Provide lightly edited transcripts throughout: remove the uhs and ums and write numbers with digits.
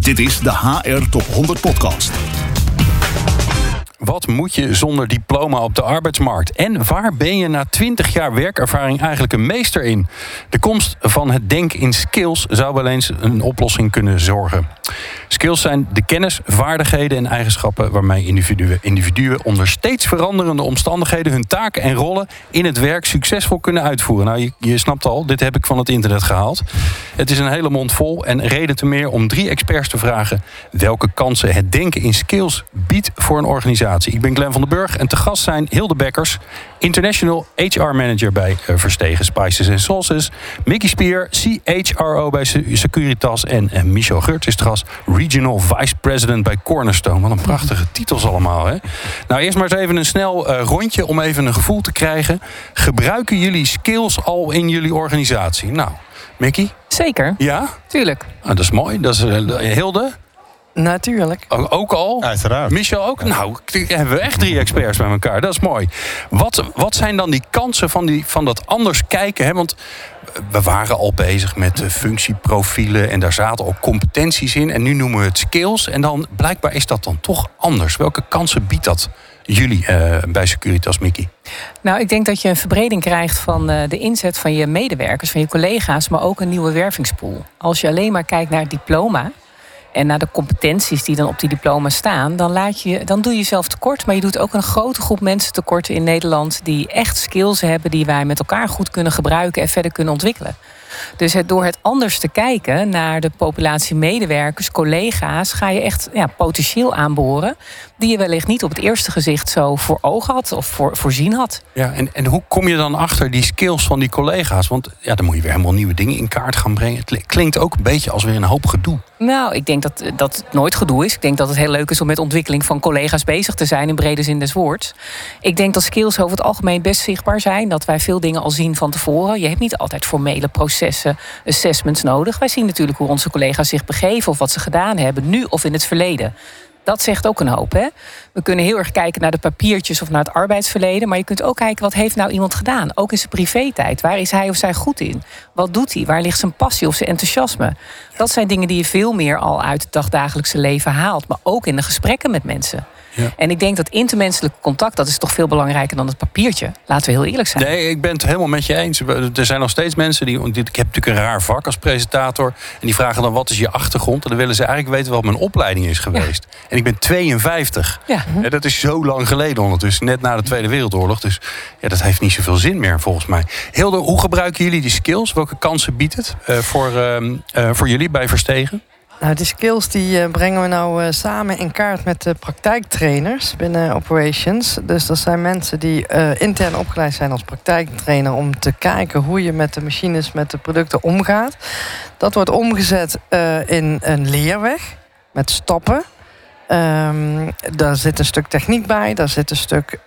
Dit is de HR Top 100 podcast. Wat moet je zonder diploma op de arbeidsmarkt? En waar ben je na 20 jaar werkervaring eigenlijk een meester in? De komst van het denken in skills zou wel eens een oplossing kunnen zorgen. Skills zijn de kennis, vaardigheden en eigenschappen waarmee individuen onder steeds veranderende omstandigheden hun taken en rollen in het werk succesvol kunnen uitvoeren. Nou, je snapt al, dit heb ik van het internet gehaald. Het is een hele mond vol en reden te meer om 3 experts te vragen welke kansen het denken in skills biedt voor een organisatie. Ik ben Glenn van den Burg en te gast zijn Hilde Bekkers, International HR Manager bij Verstegen Spices & Sauces, Mickey Spier, CHRO bij Securitas en Michel Geurts is te gast, Regional Vice President bij Cornerstone. Wat een prachtige titels allemaal, hè? Nou, eerst maar eens even een snel rondje om even een gevoel te krijgen. Gebruiken jullie skills al in jullie organisatie? Nou, Mickey? Zeker. Ja? Tuurlijk. Ah, dat is mooi. Dat is Hilde? Natuurlijk. Ook al? Uiteraard. Michel ook? Nou, hebben we echt 3 experts bij elkaar. Dat is mooi. Wat zijn dan die kansen van dat anders kijken? Hè? Want we waren al bezig met functieprofielen en daar zaten ook competenties in. En nu noemen we het skills. En dan blijkbaar is dat dan toch anders. Welke kansen biedt dat jullie bij Securitas, Mickey? Nou, ik denk dat je een verbreding krijgt van de inzet van je medewerkers, van je collega's, maar ook een nieuwe wervingspool. Als je alleen maar kijkt naar het diploma en naar de competenties die dan op die diploma staan, dan doe je jezelf tekort. Maar je doet ook een grote groep mensen tekort in Nederland die echt skills hebben die wij met elkaar goed kunnen gebruiken en verder kunnen ontwikkelen. Dus door het anders te kijken naar de populatie medewerkers, collega's, ga je echt potentieel aanboren die je wellicht niet op het eerste gezicht zo voor ogen had of voorzien had. Ja, en hoe kom je dan achter die skills van die collega's? Want dan moet je weer helemaal nieuwe dingen in kaart gaan brengen. Het klinkt ook een beetje als weer een hoop gedoe. Nou, ik denk dat het nooit gedoe is. Ik denk dat het heel leuk is om met ontwikkeling van collega's bezig te zijn in brede zin des woords. Ik denk dat skills over het algemeen best zichtbaar zijn. Dat wij veel dingen al zien van tevoren. Je hebt niet altijd formele processen, assessments nodig. Wij zien natuurlijk hoe onze collega's zich begeven of wat ze gedaan hebben, nu of in het verleden. Dat zegt ook een hoop, hè? We kunnen heel erg kijken naar de papiertjes of naar het arbeidsverleden, maar je kunt ook kijken, wat heeft nou iemand gedaan? Ook in zijn privé-tijd. Waar is hij of zij goed in? Wat doet hij? Waar ligt zijn passie of zijn enthousiasme? Dat zijn dingen die je veel meer al uit het dagdagelijkse leven haalt, maar ook in de gesprekken met mensen. Ja. En ik denk dat intermenselijk contact, dat is toch veel belangrijker dan het papiertje. Laten we heel eerlijk zijn. Nee, ik ben het helemaal met je eens. Er zijn nog steeds mensen ik heb natuurlijk een raar vak als presentator. En die vragen dan, wat is je achtergrond? En dan willen ze eigenlijk weten wat mijn opleiding is geweest. Ja. En ik ben 52. Ja. Ja, dat is zo lang geleden ondertussen. Net na de Tweede Wereldoorlog. Dus ja, dat heeft niet zoveel zin meer volgens mij. Hilde, hoe gebruiken jullie die skills? Welke kansen biedt het voor jullie bij Verstegen? Nou, die skills die brengen we nou samen in kaart met de praktijktrainers binnen Operations. Dus dat zijn mensen die intern opgeleid zijn als praktijktrainer om te kijken hoe je met de machines, met de producten omgaat. Dat wordt omgezet in een leerweg met stappen. Daar zit een stuk techniek bij, daar zit een stuk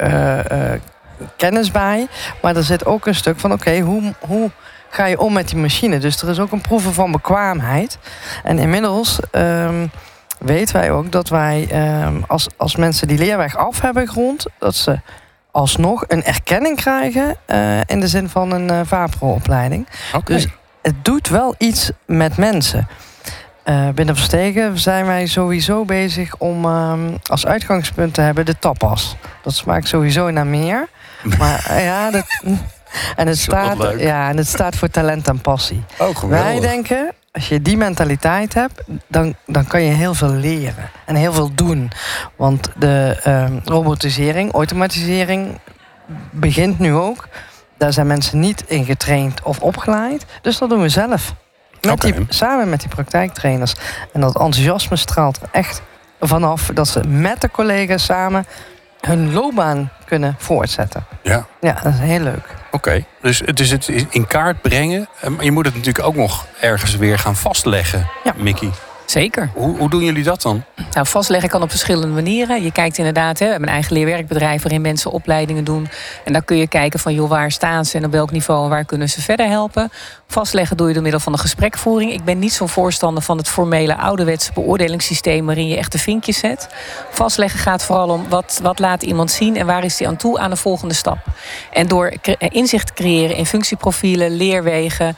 kennis bij. Maar er zit ook een stuk van hoe ga je om met die machine. Dus er is ook een proeven van bekwaamheid. En inmiddels weten wij ook dat wij als mensen die leerweg af hebben gerond, dat ze alsnog een erkenning krijgen in de zin van een VAPRO-opleiding. Okay. Dus het doet wel iets met mensen. Binnen Verstegen zijn wij sowieso bezig om als uitgangspunt te hebben de tapas. Dat smaakt sowieso naar meer. Maar ja, en het staat voor talent en passie. Wij denken, als je die mentaliteit hebt, dan kan je heel veel leren. En heel veel doen. Want de robotisering, automatisering begint nu ook. Daar zijn mensen niet in getraind of opgeleid. Dus dat doen we zelf. Samen met die praktijktrainers. En dat enthousiasme straalt er echt vanaf dat ze met de collega's samen hun loopbaan kunnen voortzetten. Ja, dat is heel leuk. Oké, dus het is het in kaart brengen. Maar je moet het natuurlijk ook nog ergens weer gaan vastleggen, Mickey. Zeker. Hoe doen jullie dat dan? Nou, vastleggen kan op verschillende manieren. Je kijkt inderdaad, we hebben een eigen leerwerkbedrijf waarin mensen opleidingen doen. En daar kun je kijken van, waar staan ze en op welk niveau en waar kunnen ze verder helpen. Vastleggen doe je door middel van een gesprekvoering. Ik ben niet zo'n voorstander van het formele ouderwetse beoordelingssysteem waarin je echt de vinkjes zet. Vastleggen gaat vooral om wat laat iemand zien en waar is hij aan toe aan de volgende stap. En door inzicht te creëren in functieprofielen, leerwegen,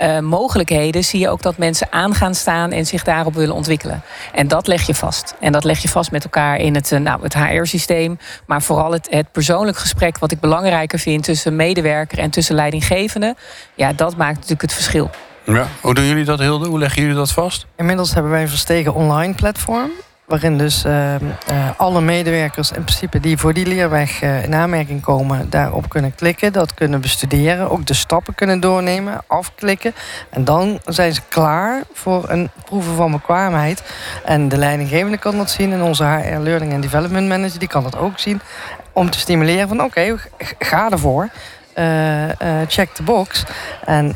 mogelijkheden zie je ook dat mensen aan gaan staan en zich daarop willen ontwikkelen. En dat leg je vast. En dat leg je vast met elkaar in het HR-systeem. Maar vooral het persoonlijk gesprek, wat ik belangrijker vind tussen medewerker en tussen leidinggevende. Ja, dat maakt natuurlijk het verschil. Ja. Hoe doen jullie dat, Hilde? Hoe leggen jullie dat vast? Inmiddels hebben wij een verstegen online platform, waarin dus alle medewerkers in principe die voor die leerweg in aanmerking komen, daarop kunnen klikken, dat kunnen bestuderen, ook de stappen kunnen doornemen, afklikken. En dan zijn ze klaar voor een proeven van bekwaamheid. En de leidinggevende kan dat zien en onze HR Learning and Development Manager die kan dat ook zien, om te stimuleren van oké, ga ervoor. Check the box. En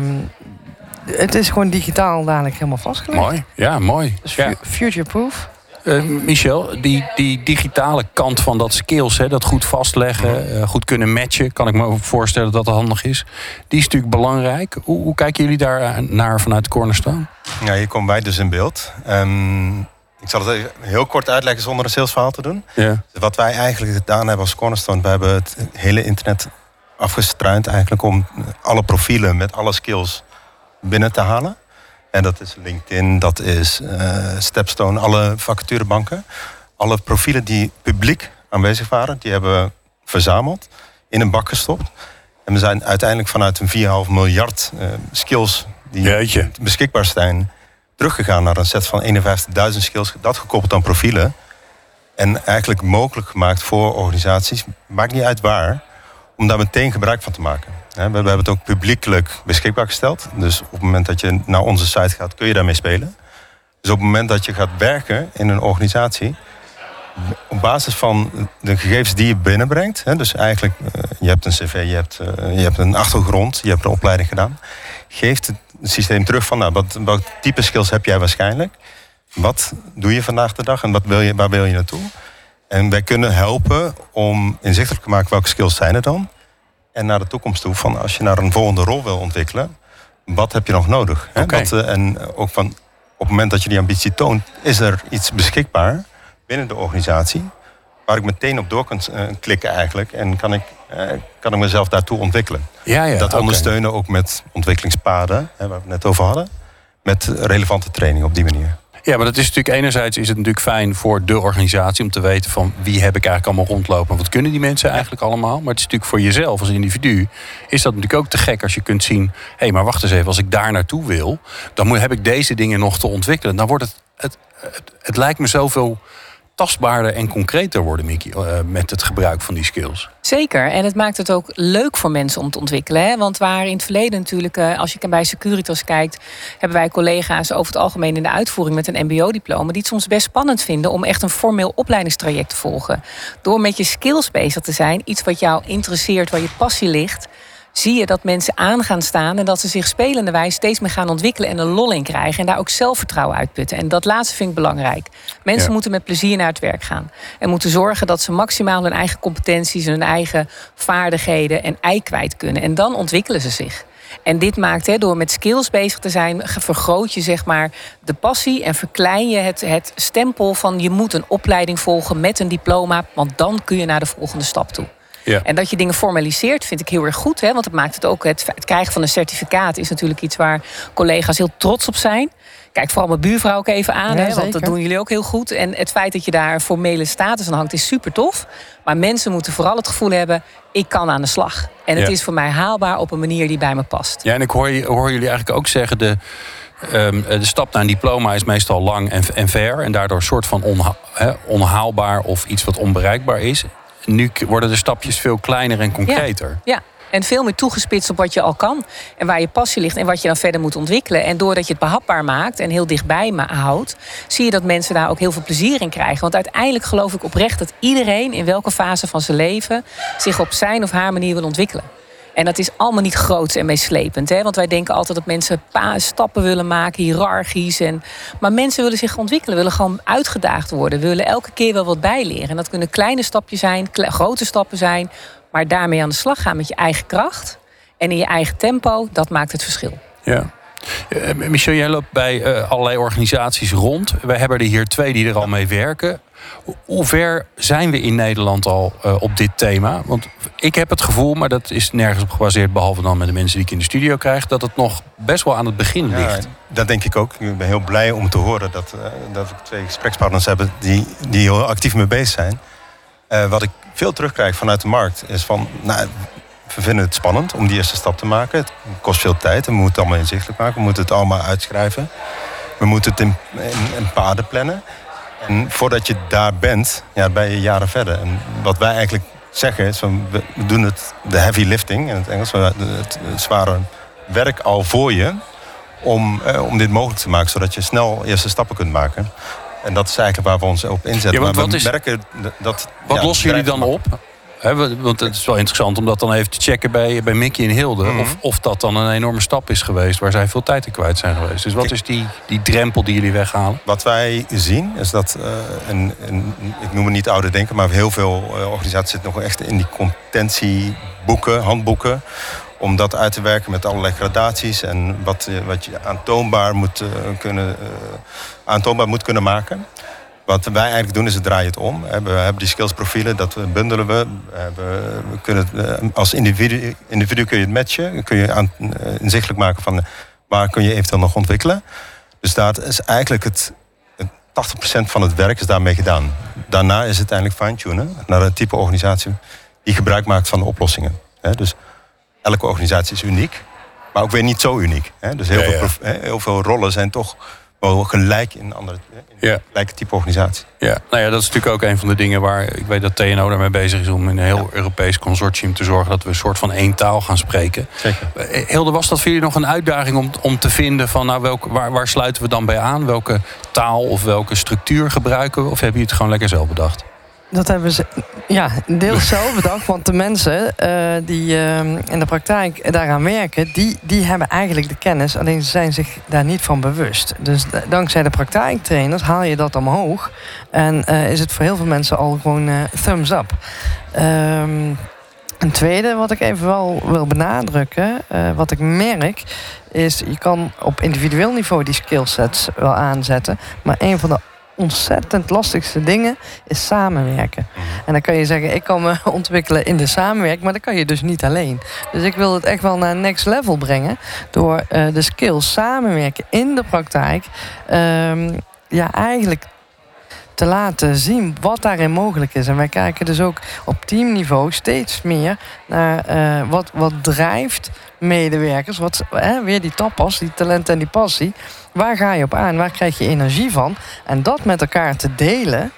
het is gewoon digitaal dadelijk helemaal vastgelegd. Mooi, ja, mooi. Dus ja. Future-proof. Michel, die digitale kant van dat skills, dat goed vastleggen, goed kunnen matchen, kan ik me voorstellen dat dat handig is. Die is natuurlijk belangrijk. Hoe kijken jullie daar naar vanuit de Cornerstone? Ja, hier komen wij dus in beeld. Ik zal het even heel kort uitleggen zonder een salesverhaal te doen. Ja. Wat wij eigenlijk gedaan hebben als Cornerstone, we hebben het hele internet afgestruind eigenlijk om alle profielen met alle skills binnen te halen. En dat is LinkedIn, dat is Stepstone, alle vacaturebanken. Alle profielen die publiek aanwezig waren, die hebben we verzameld, in een bak gestopt. En we zijn uiteindelijk vanuit een 4,5 miljard skills die beschikbaar zijn, teruggegaan naar een set van 51.000 skills, dat gekoppeld aan profielen. En eigenlijk mogelijk gemaakt voor organisaties, maakt niet uit waar, om daar meteen gebruik van te maken. We hebben het ook publiekelijk beschikbaar gesteld. Dus op het moment dat je naar onze site gaat, kun je daarmee spelen. Dus op het moment dat je gaat werken in een organisatie, op basis van de gegevens die je binnenbrengt, dus eigenlijk, je hebt een cv, je hebt een achtergrond, je hebt een opleiding gedaan, geeft het systeem terug van, wat type skills heb jij waarschijnlijk? Wat doe je vandaag de dag en waar wil je naartoe? En wij kunnen helpen om inzichtelijk te maken welke skills zijn er dan. En naar de toekomst toe, van als je naar een volgende rol wil ontwikkelen, wat heb je nog nodig? Okay. En ook van op het moment dat je die ambitie toont, is er iets beschikbaar binnen de organisatie waar ik meteen op door kan klikken eigenlijk. En kan ik mezelf daartoe ontwikkelen. Ja, dat ondersteunen ook met ontwikkelingspaden, waar we het net over hadden. Met relevante training op die manier. Ja, maar dat is natuurlijk enerzijds is het natuurlijk fijn voor de organisatie om te weten van wie heb ik eigenlijk allemaal rondlopen. Wat kunnen die mensen eigenlijk allemaal? Maar het is natuurlijk voor jezelf als individu is dat natuurlijk ook te gek als je kunt zien, hé, maar wacht eens even, als ik daar naartoe wil, dan heb ik deze dingen nog te ontwikkelen. Dan wordt het lijkt me zoveel tastbaarder en concreter worden, Mickey, met het gebruik van die skills. Zeker, en het maakt het ook leuk voor mensen om te ontwikkelen. Hè? Want waar in het verleden natuurlijk, als je bij Securitas kijkt, hebben wij collega's over het algemeen in de uitvoering met een mbo-diploma die het soms best spannend vinden om echt een formeel opleidingstraject te volgen. Door met je skills bezig te zijn, iets wat jou interesseert, waar je passie ligt, zie je dat mensen aan gaan staan en dat ze zich spelenderwijs steeds meer gaan ontwikkelen en een lol in krijgen en daar ook zelfvertrouwen uitputten. En dat laatste vind ik belangrijk. Mensen moeten met plezier naar het werk gaan en moeten zorgen dat ze maximaal hun eigen competenties en hun eigen vaardigheden en ei kwijt kunnen. En dan ontwikkelen ze zich. En dit maakt, door met skills bezig te zijn, vergroot je zeg maar de passie en verklein je het stempel van je moet een opleiding volgen met een diploma, want dan kun je naar de volgende stap toe. Ja. En dat je dingen formaliseert vind ik heel erg goed. Want het maakt het ook, het krijgen van een certificaat is natuurlijk iets waar collega's heel trots op zijn. Kijk vooral mijn buurvrouw ook even aan, ja, want dat doen jullie ook heel goed. En het feit dat je daar een formele status aan hangt is super tof. Maar mensen moeten vooral het gevoel hebben, ik kan aan de slag. En het is voor mij haalbaar op een manier die bij me past. Ja, en ik hoor jullie eigenlijk ook zeggen, de stap naar een diploma is meestal lang en ver. En daardoor een soort van onhaalbaar of iets wat onbereikbaar is. Nu worden de stapjes veel kleiner en concreter. Ja. En veel meer toegespitst op wat je al kan. En waar je passie ligt en wat je dan verder moet ontwikkelen. En doordat je het behapbaar maakt en heel dichtbij houdt, zie je dat mensen daar ook heel veel plezier in krijgen. Want uiteindelijk geloof ik oprecht dat iedereen in welke fase van zijn leven zich op zijn of haar manier wil ontwikkelen. En dat is allemaal niet groots en meeslepend. Want wij denken altijd dat mensen stappen willen maken, hiërarchisch. Maar mensen willen zich ontwikkelen, willen gewoon uitgedaagd worden. Willen elke keer wel wat bijleren. En dat kunnen kleine stapjes zijn, grote stappen zijn. Maar daarmee aan de slag gaan met je eigen kracht. En in je eigen tempo, dat maakt het verschil. Ja. Michel, jij loopt bij allerlei organisaties rond. Wij hebben er hier 2 die er al mee werken. Hoe ver zijn we in Nederland al op dit thema? Want ik heb het gevoel, maar dat is nergens op gebaseerd, behalve dan met de mensen die ik in de studio krijg, dat het nog best wel aan het begin ligt. Ja, dat denk ik ook. Ik ben heel blij om te horen dat we 2 gesprekspartners hebben die heel actief mee bezig zijn. Wat ik veel terugkrijg vanuit de markt is van, we vinden het spannend om die eerste stap te maken. Het kost veel tijd en we moeten het allemaal inzichtelijk maken. We moeten het allemaal uitschrijven. We moeten het in paden plannen. En voordat je daar bent, ben je jaren verder. En wat wij eigenlijk zeggen is, van, we doen de heavy lifting in het Engels, het zware werk al voor je om dit mogelijk te maken, zodat je snel eerste stappen kunt maken. En dat is eigenlijk waar we ons op inzetten. Ja, maar we merken dat... Wat lossen jullie dan op? Want het is wel interessant om dat dan even te checken bij Mickey en Hilde. Of dat dan een enorme stap is geweest waar zij veel tijd in kwijt zijn geweest. Dus wat is die drempel die jullie weghalen? Wat wij zien is dat, ik noem het niet oude denken, maar heel veel organisaties zitten nog echt in die competentieboeken, handboeken. Om dat uit te werken met allerlei gradaties en wat je aantoonbaar moet kunnen maken. Wat wij eigenlijk doen is het draaien het om. We hebben die skillsprofielen, dat bundelen we. We kunnen als individu kun je het matchen. Kun je inzichtelijk maken van waar kun je eventueel nog ontwikkelen. Dus dat is eigenlijk 80% van het werk is daarmee gedaan. Daarna is het eigenlijk fine-tunen naar een type organisatie die gebruik maakt van de oplossingen. Dus elke organisatie is uniek, maar ook weer niet zo uniek. Dus heel veel rollen zijn toch wel gelijk in andere gelijke type organisatie. Ja, dat is natuurlijk ook een van de dingen waar ik weet dat TNO daarmee bezig is om in een heel Europees consortium te zorgen dat we een soort van één taal gaan spreken. Zeker. Hilde, was dat voor jullie nog een uitdaging om te vinden van waar sluiten we dan bij aan? Welke taal of welke structuur gebruiken we? Of hebben jullie het gewoon lekker zelf bedacht? Dat hebben ze deels zelf bedacht. Want de mensen die in de praktijk daaraan werken, die hebben eigenlijk de kennis. Alleen ze zijn zich daar niet van bewust. Dus dankzij de praktijktrainers haal je dat omhoog. En is het voor heel veel mensen al gewoon thumbs up. Een tweede wat ik even wel wil benadrukken, wat ik merk, is je kan op individueel niveau die skillsets wel aanzetten. Maar een van de ontzettend lastigste dingen is samenwerken. En dan kan je zeggen, ik kan me ontwikkelen in de samenwerking, maar dat kan je dus niet alleen. Dus ik wil het echt wel naar next level brengen door de skills samenwerken in de praktijk eigenlijk te laten zien wat daarin mogelijk is. En wij kijken dus ook op teamniveau steeds meer naar wat drijft medewerkers. Weer die tapas, die talent en die passie. Waar ga je op aan? Waar krijg je energie van? En dat met elkaar te delen,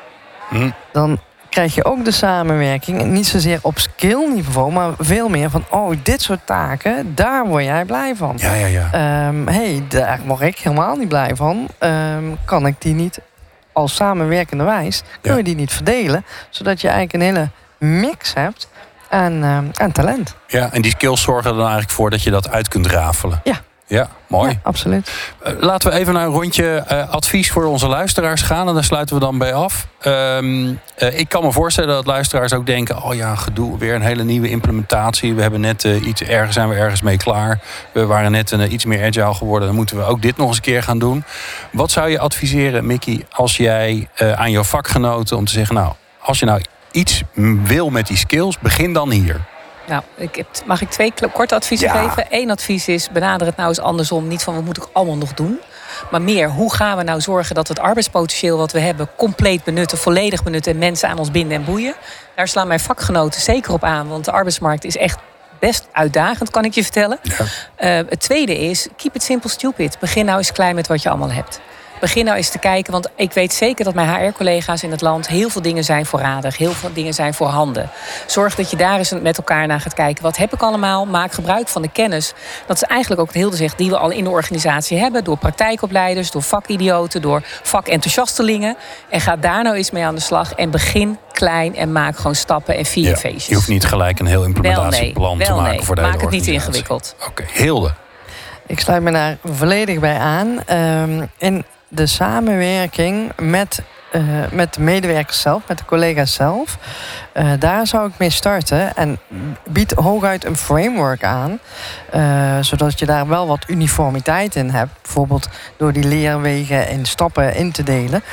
dan krijg je ook de samenwerking. Niet zozeer op skillniveau, maar veel meer van, dit soort taken, daar word jij blij van. Ja. Daar word ik helemaal niet blij van. Kan ik die niet als samenwerkende wijs, kun je die niet verdelen, zodat je eigenlijk een hele mix hebt aan talent. Ja, en die skills zorgen er dan eigenlijk voor dat je dat uit kunt rafelen. Ja, mooi. Ja, absoluut. Laten we even naar een rondje advies voor onze luisteraars gaan. En daar sluiten we dan bij af. Ik kan me voorstellen dat luisteraars ook denken, gedoe, weer een hele nieuwe implementatie. We hebben net zijn we ergens mee klaar. We waren net iets meer agile geworden. Dan moeten we ook dit nog eens een keer gaan doen. Wat zou je adviseren, Mickey, als jij aan jouw vakgenoten om te zeggen, als je nou iets wil met die skills, begin dan hier. Nou, mag ik 2 korte adviezen geven? 1 advies is, benader het nou eens andersom. Niet van, wat moet ik allemaal nog doen? Maar meer, hoe gaan we nou zorgen dat we het arbeidspotentieel wat we hebben compleet benutten, volledig benutten en mensen aan ons binden en boeien? Daar slaan mijn vakgenoten zeker op aan, want de arbeidsmarkt is echt best uitdagend, kan ik je vertellen. Ja. Het tweede is, keep it simple stupid. Begin nou eens klein met wat je allemaal hebt. Begin nou eens te kijken, want ik weet zeker dat mijn HR-collega's in het land heel veel dingen zijn voorradig, heel veel dingen zijn voorhanden. Zorg dat je daar eens met elkaar naar gaat kijken. Wat heb ik allemaal? Maak gebruik van de kennis. Dat is eigenlijk ook het Hilde zegt, die we al in de organisatie hebben, door praktijkopleiders, door vakidioten, door vakenthousiastelingen. En ga daar nou eens mee aan de slag en begin klein en maak gewoon stappen en vier feestjes. Je hoeft niet gelijk een heel implementatieplan te maken voor de hele maak het niet organisatie. ingewikkeld. Oké, Hilde. Ik sluit me daar volledig bij aan. In de samenwerking met de medewerkers zelf, met de collega's zelf. Daar zou ik mee starten. En bied hooguit een framework aan. Zodat je daar wel wat uniformiteit in hebt. Bijvoorbeeld door die leerwegen in stappen in te delen.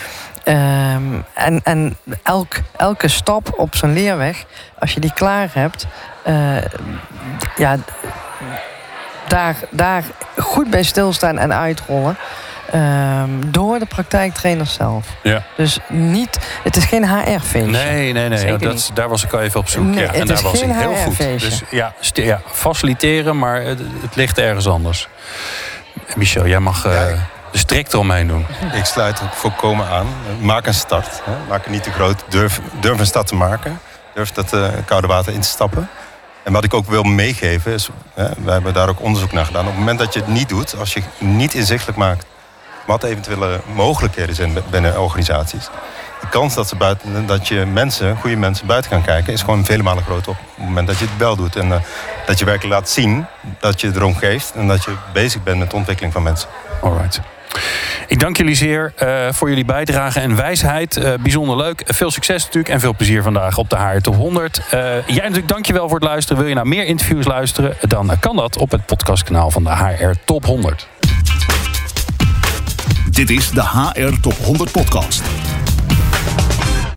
En elke stap op zo'n leerweg, als je die klaar hebt, daar goed bij stilstaan en uitrollen. Door de praktijktrainers zelf. Ja. Dus het is geen HR-feestje. Nee. Daar was ik al even op zoek. Nee, en daar was hij heel goed. Dus faciliteren, maar het ligt ergens anders. Michel, jij mag de strik eromheen doen. Ik sluit het volkomen aan. Maak een start. Hè. Maak het niet te groot. Durf een start te maken. Durf dat koude water in te stappen. En wat ik ook wil meegeven is, we hebben daar ook onderzoek naar gedaan. Op het moment dat je het niet doet, als je niet inzichtelijk maakt wat eventuele mogelijkheden zijn binnen organisaties, de kans dat je goede mensen buiten kan kijken, is gewoon vele malen groter op het moment dat je het wel doet. En dat je werkelijk laat zien dat je erom geeft en dat je bezig bent met de ontwikkeling van mensen. Alright. Ik dank jullie zeer voor jullie bijdrage en wijsheid. Bijzonder leuk. Veel succes natuurlijk en veel plezier vandaag op de HR Top 100. Jij natuurlijk dankjewel voor het luisteren. Wil je naar meer interviews luisteren? Dan kan dat op het podcastkanaal van de HR Top 100. Dit is de HR Top 100 podcast.